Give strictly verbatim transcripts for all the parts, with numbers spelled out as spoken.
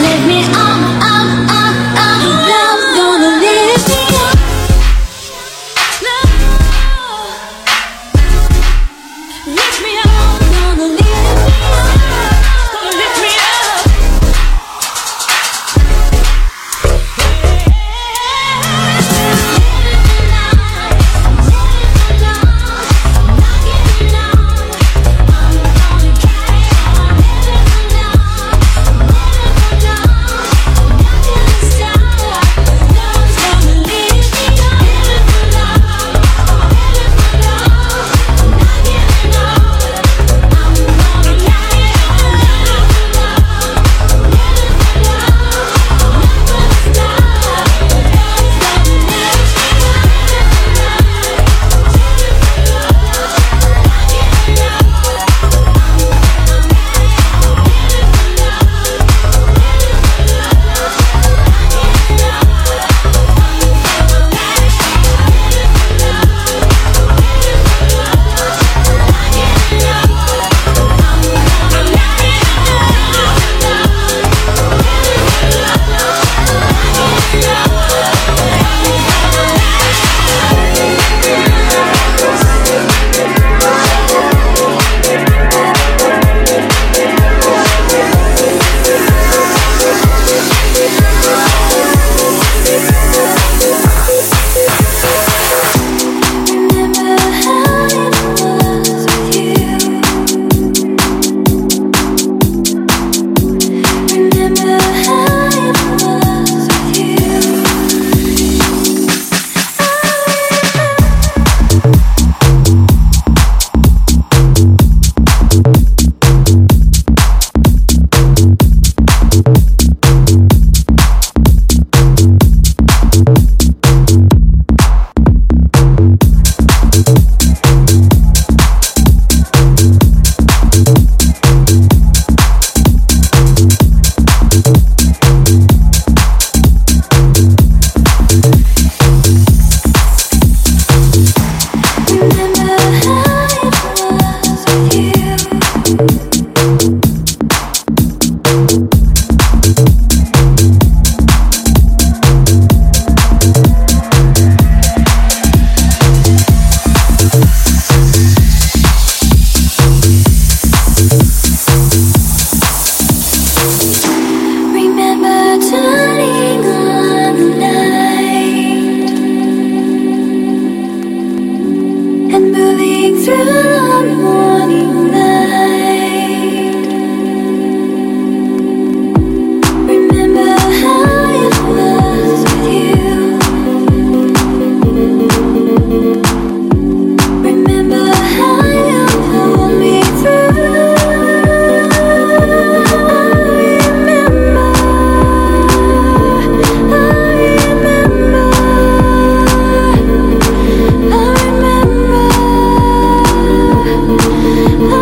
Oh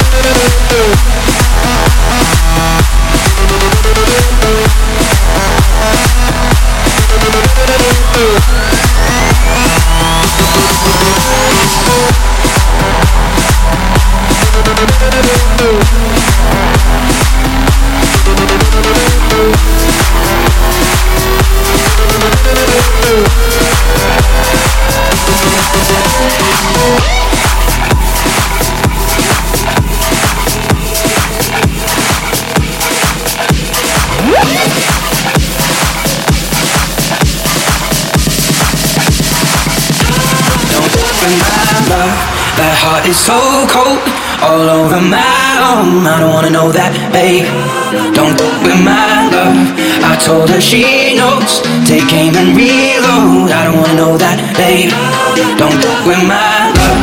That heart is so cold, all over my arm. I don't wanna know that, babe. Don't fuck with my love. I told her she knows. Take aim and reload. I don't wanna know that, babe. Don't fuck with my love.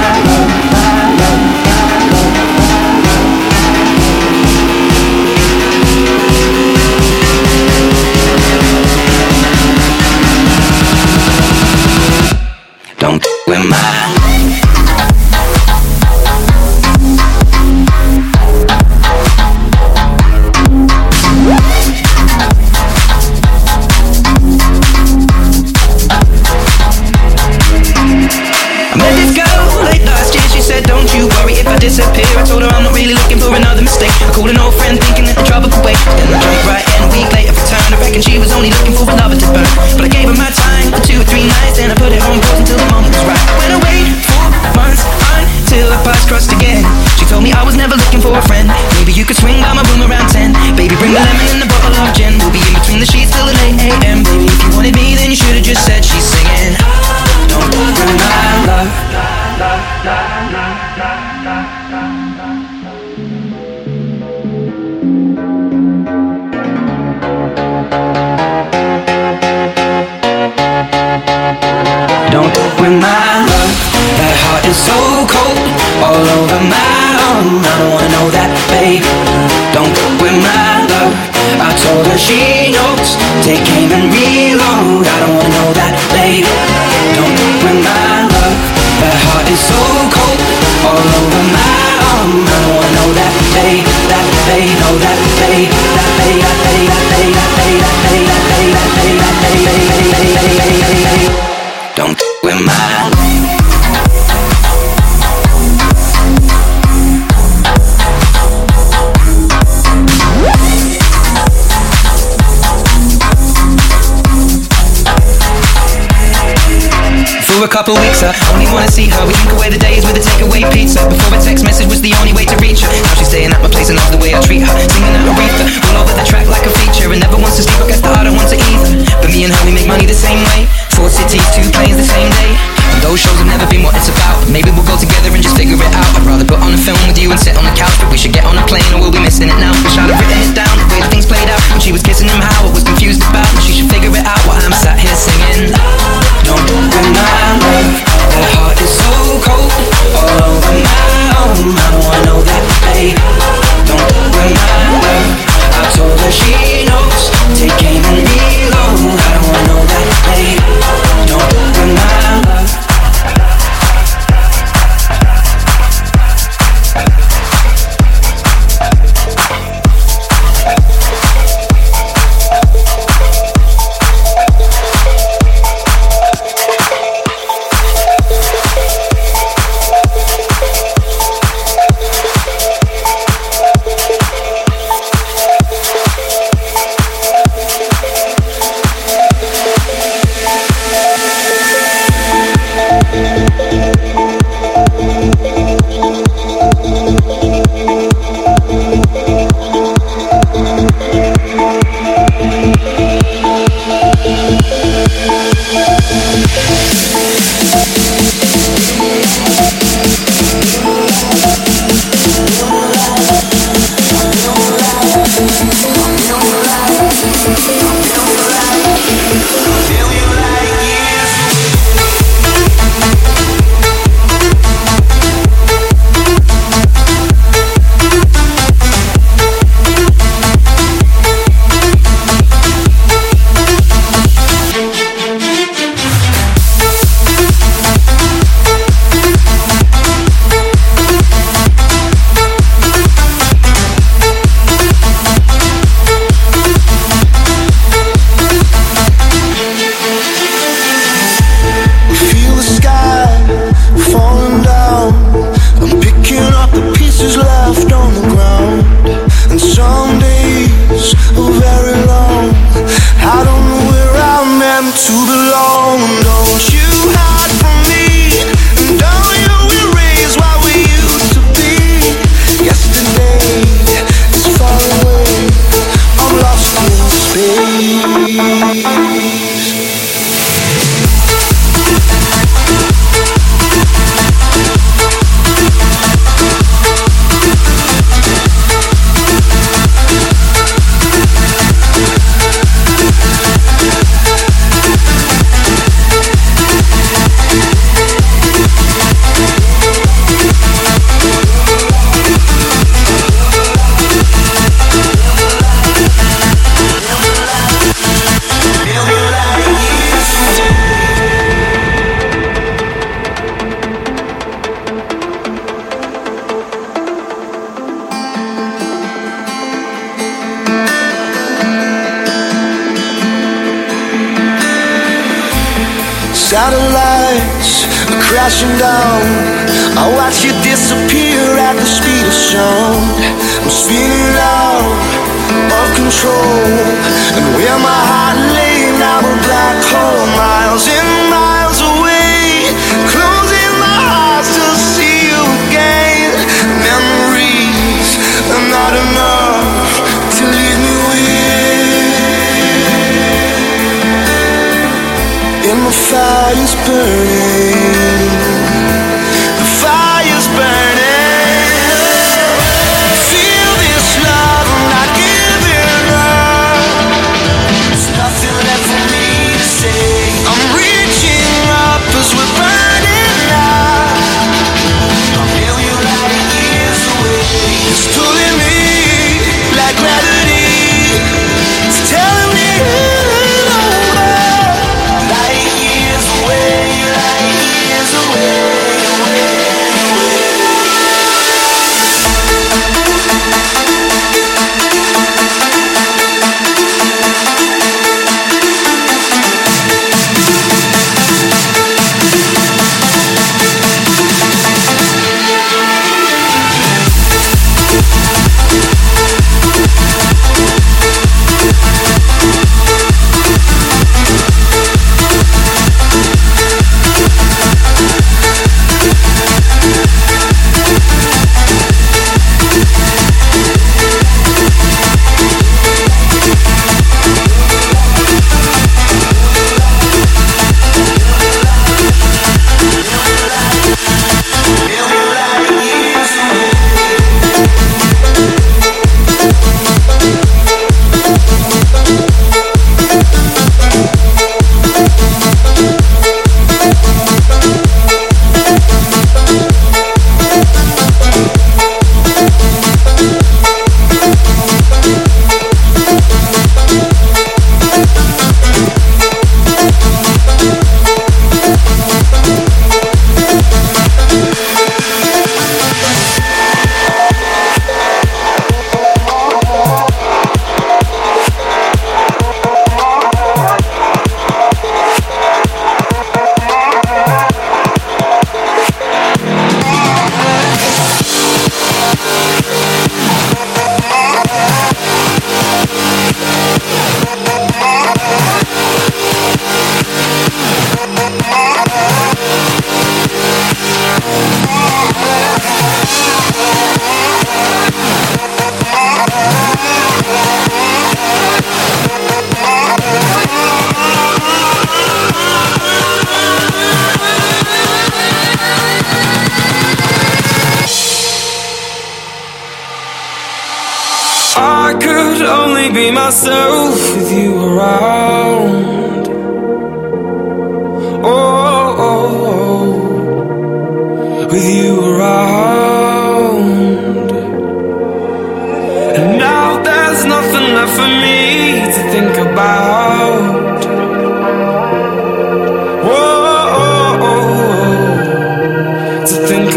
Don't fuck with my disappear. I told her I'm not really looking for another mistake. I called an old friend thinking that the trouble could wait. Then I drank right and a week later returned. I reckon she was only looking for a lover to burn. But I gave her my time for two or three nights, and I put it on pause until the moment was right. I went away for months until our paths crossed again. She told me I was never looking for a friend. Maybe you could swing by my room around ten. Baby, bring the lemon and the bottle of gin. We'll be in between the sheets till the late a m. Baby, if you wanted me, then you should've just said she's singing. Don't walk with my love. Don't fuck with my love. That heart is so cold, all over my arm. I don't wanna know that, babe. Don't fuck with my love. I told her she knows. Take aim and reload. I don't wanna know that, babe. Don't fuck with my love. That heart is so cold, all over my arm. I don't wanna know that, babe. That babe, know that, babe. That babe, that babe, that babe, that babe, that babe, that babe, that babe, that babe, that babe, that babe, that babe. Don't fuck with my For a couple weeks, I only wanna see her. We drink away the days with a takeaway pizza. Before a text message was the only way to reach her. Now she's staying at my place and loves the way I treat her. Singing at Aretha, all over the track like a feature. And never wants to sleep, I guess that I don't want to either. But me and her, we make money the same way. Four cities, two planes the same day. And those shows have never been what it's about. Maybe we'll go together and just figure it out. I'd rather put on a film with you and sit on the couch. But we should get on a plane or we'll be missing it now. Wish I'd have written it down, the way the things played out. When she was kissing him, how I was confused about. And she should figure it out while I'm sat here singing. Don't fuck with my love. That heart is so cold, all over my arm. I don't wanna know that, babe. Don't fuck with my love. I told her she knows. Take aim and reload. I don't wanna know that, babe. Don't fuck with my love. feet on the ground, and some days are very long. I don't know where I'm meant to belong. Don't you hide from me, and don't you erase what we used to be. Yesterday is far away, I'm lost in space. Satellites are crashing down. I watch you disappear at the speed of sound. I'm spinning out of control, and where my heart lay now a black hole, miles and miles away, closing my eyes to see you again. Memories are not enough to leave me with. And the fire's burning, the fire's burning. Feel this love, I'm not giving up. There's nothing left for me to say. I'm reaching up as we're burning up. A million light years away. It's pulling me like gravity. It's telling me be myself with you around. Oh, oh, oh, with you around. And now there's nothing left for me to think about. Whoa, oh, oh, to think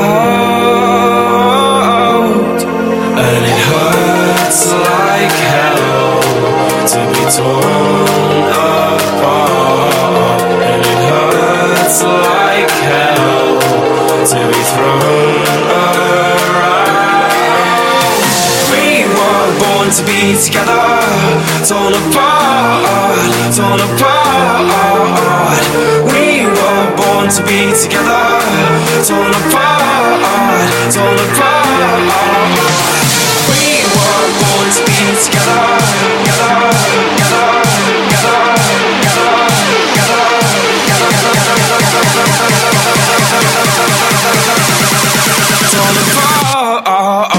about. And it hurts like hell to be torn apart. And it hurts like hell to be thrown around. born to be together, torn apart, torn apart. We were born to be together, torn apart, torn apart. We were born to be together, together, together, together, together, together, torn apart.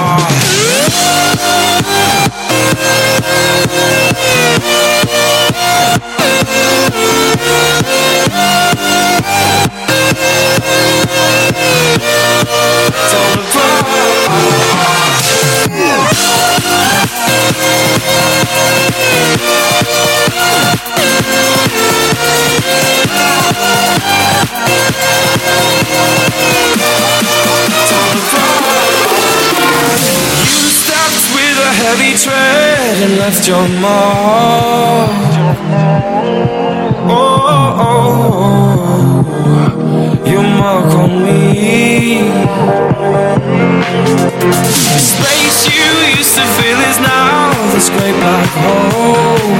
Heavy tread and left your mark. Oh, oh, oh, your mark on me. The space you used to fill is now this great black hole.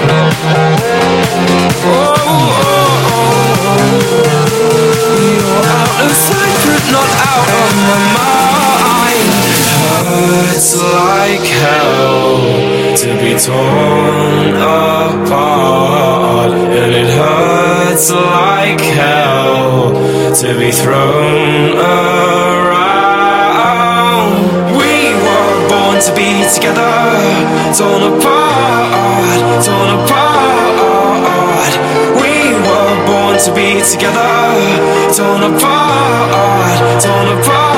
Oh, oh, oh, you're out of sight but not out of my mind. Hurts like hell to be torn apart, and it hurts like hell to be thrown around. We were born to be together, torn apart, torn apart. We were born to be together, torn apart, torn apart.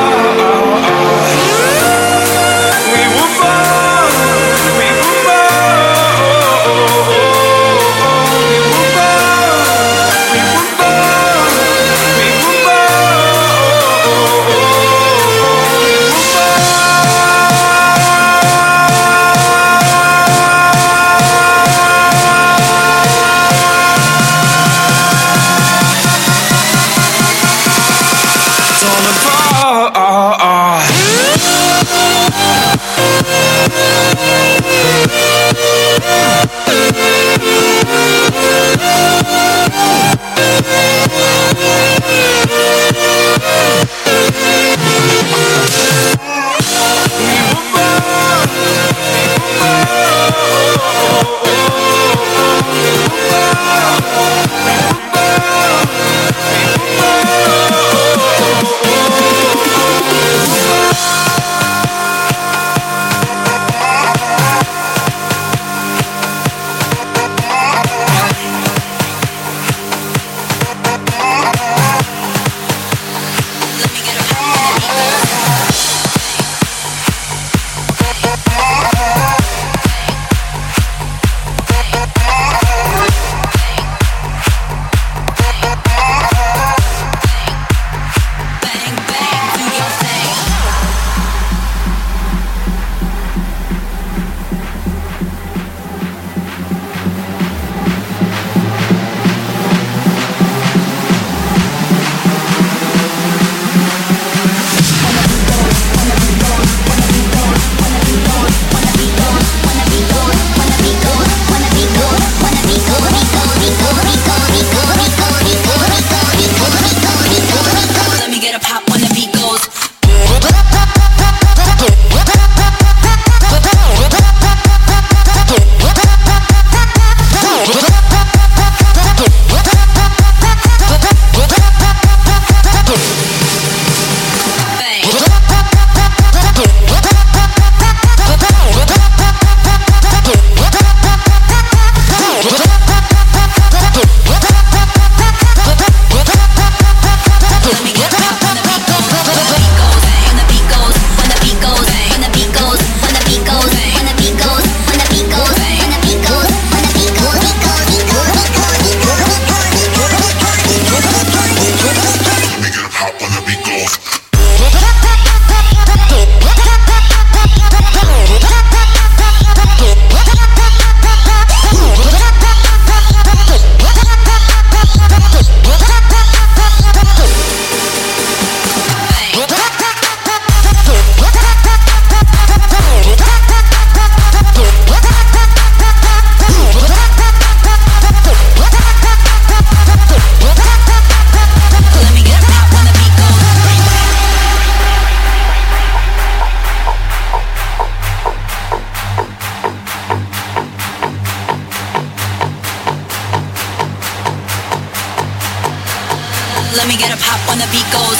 Torn apart. Let me get a pop when the beat goes.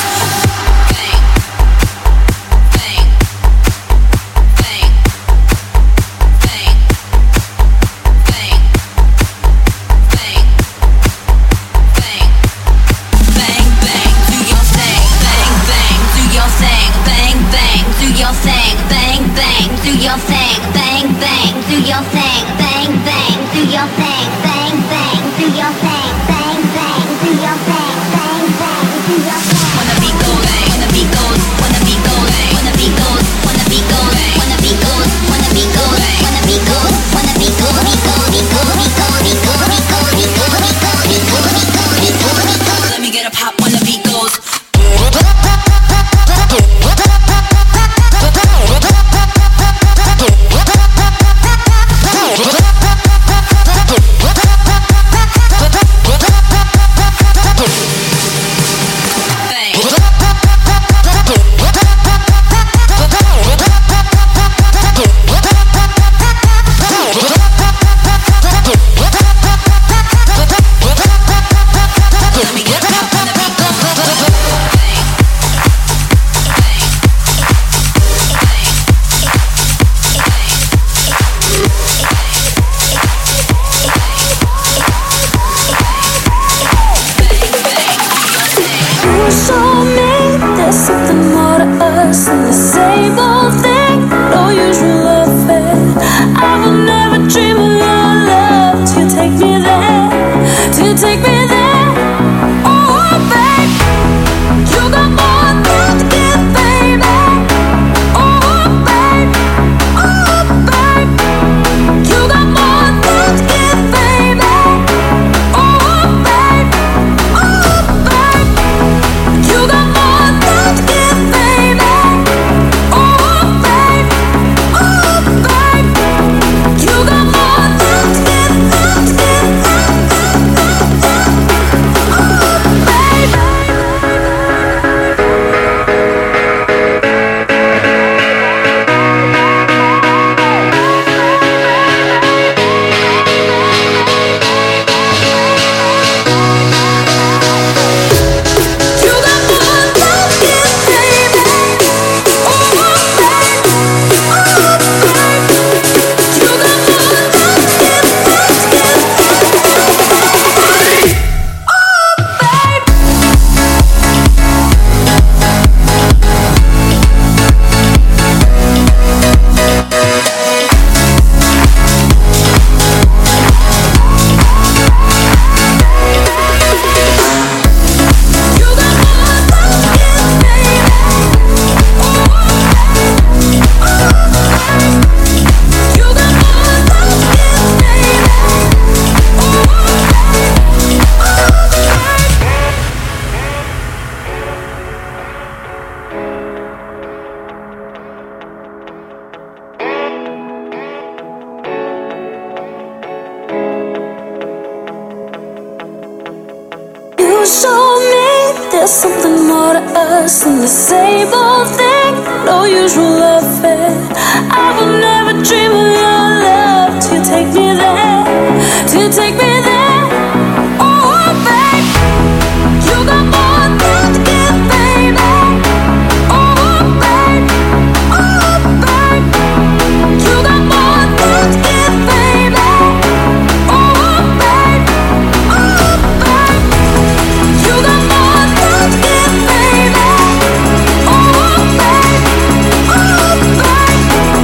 Oh, babe.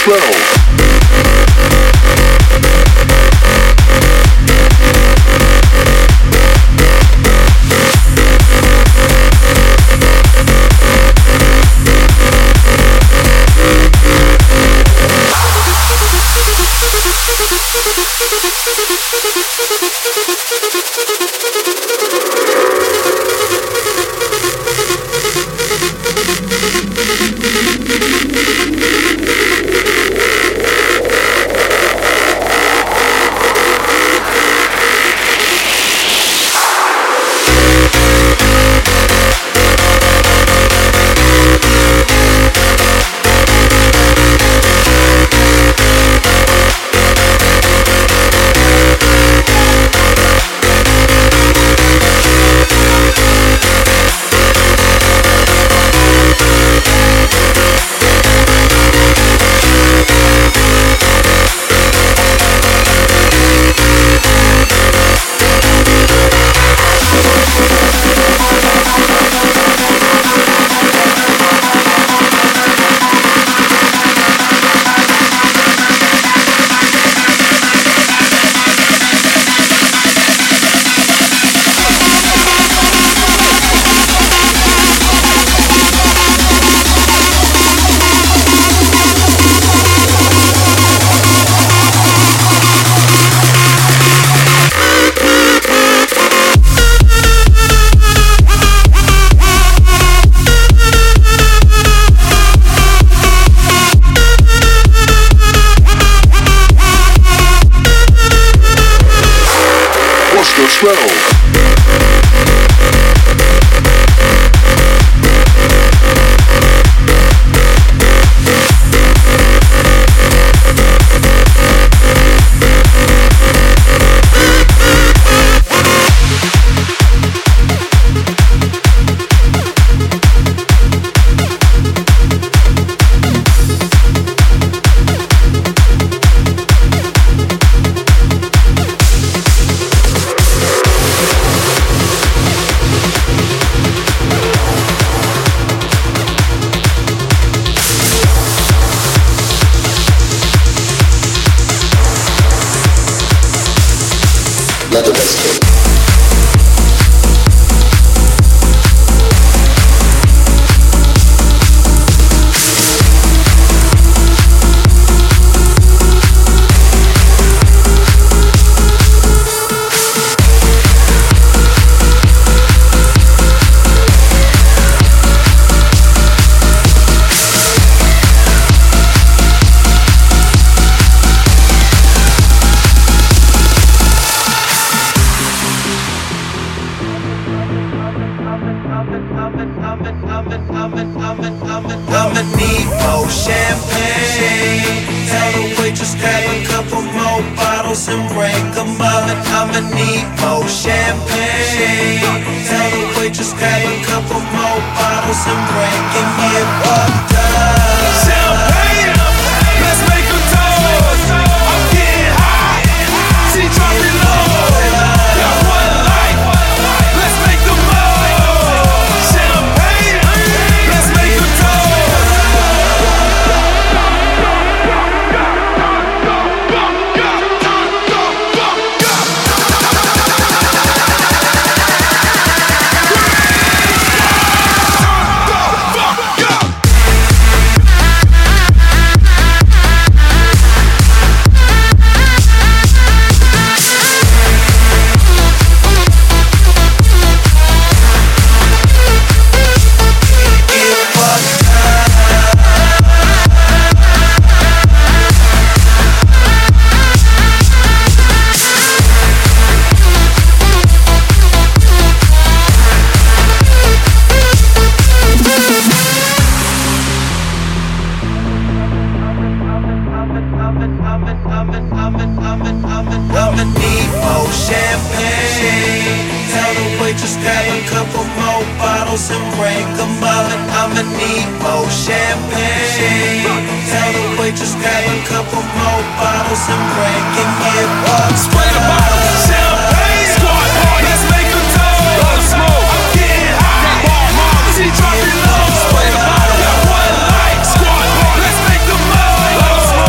Spray the bottle. Got one life. Squad, let's make the most.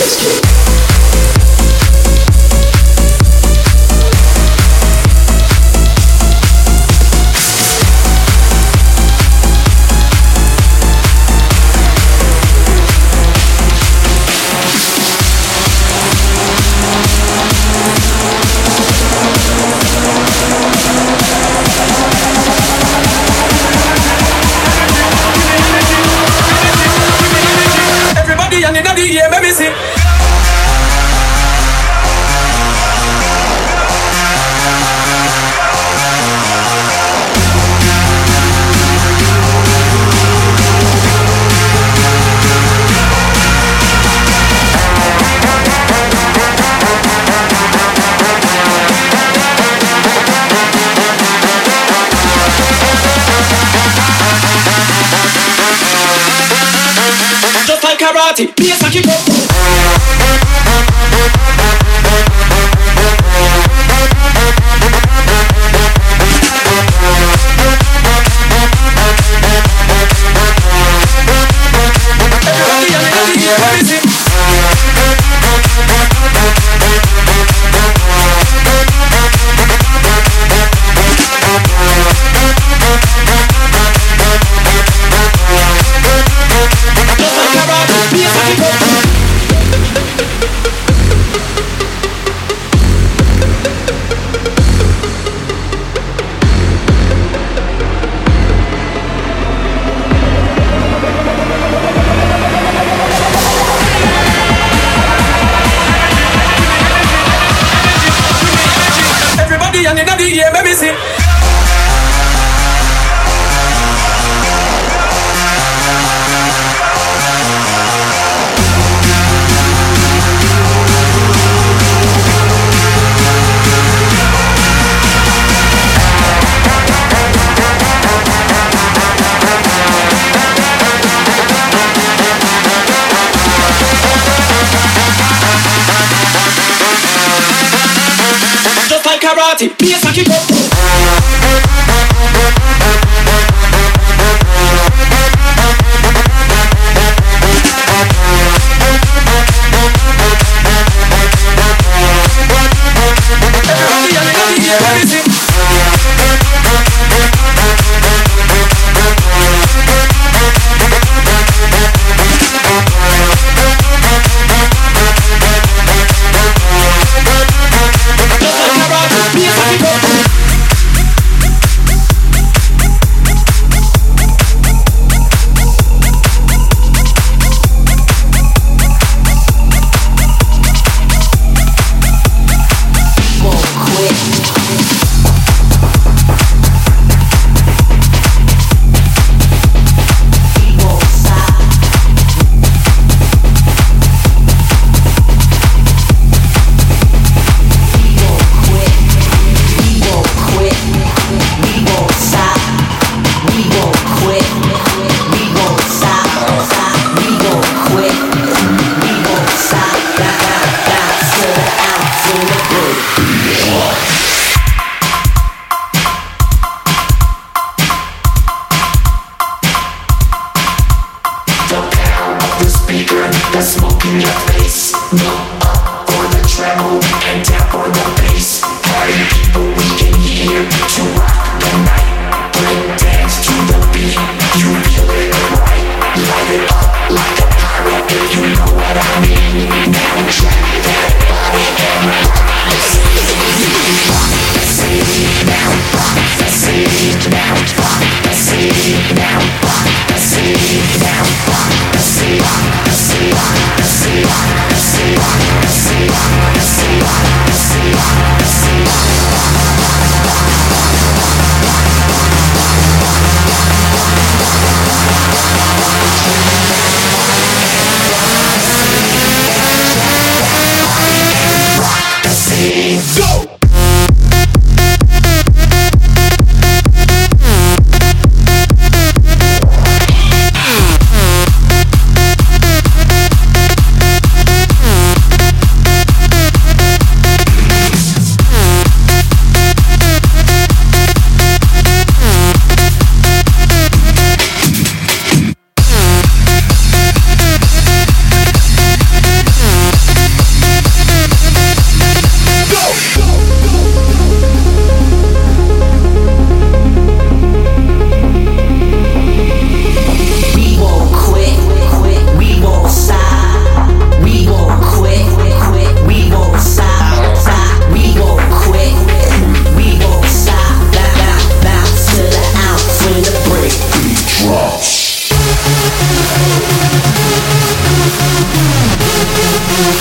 Karate, please I keep up. Everybody on the air, let me see. Yeah, let me see. Just like karate, be a saki go.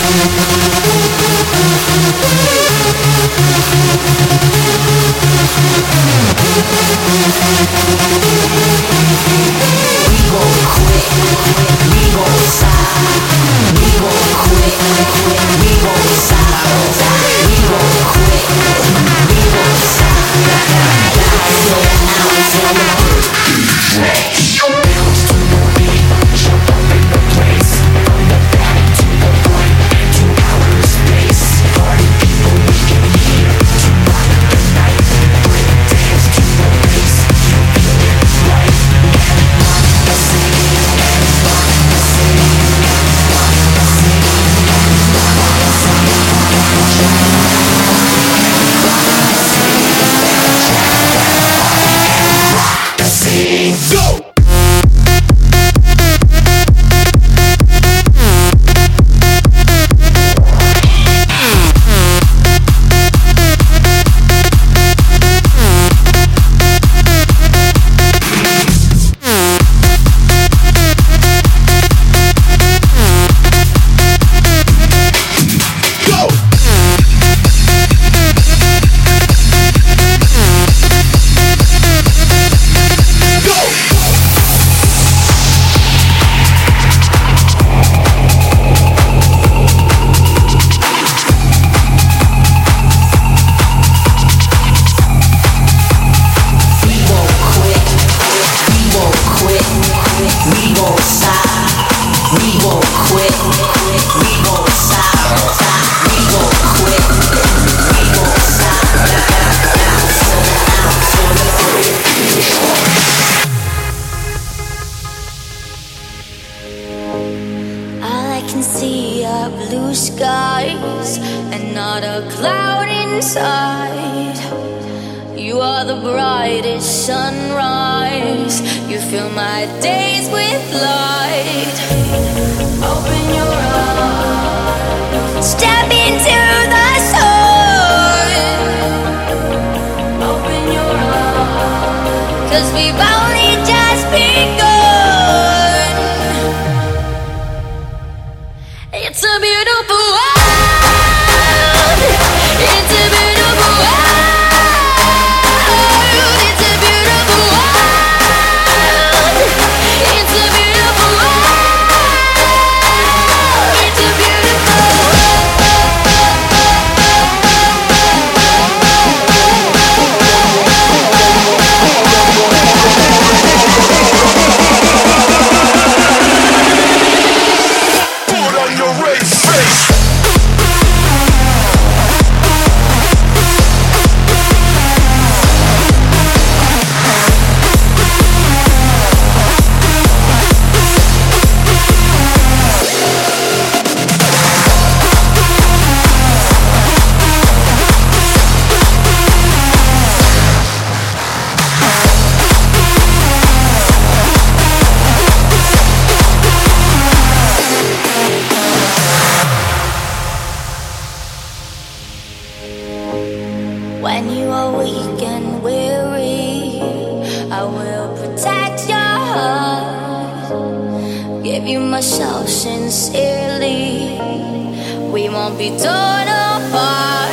myself sincerely. We won't be torn apart.